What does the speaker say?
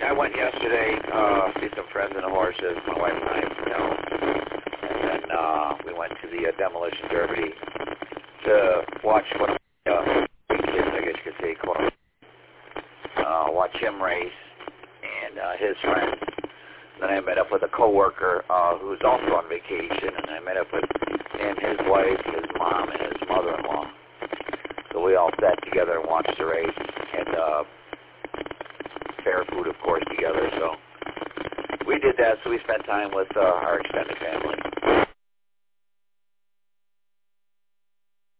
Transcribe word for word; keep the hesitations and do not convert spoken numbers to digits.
I went yesterday, uh, see some friends and the horses, my wife and I, you know, and then uh, we went to the uh, Demolition Derby to watch one of my uh, kids, I guess you could say, Cor- uh, watch him race and uh, his friends. Then I met up with a coworker uh, who's also on vacation, and I met up with him, his wife, his mom, and his mother-in-law. So we all sat together and watched the race, and uh, fair food, of course, together. So we did that. So we spent time with uh, our extended family.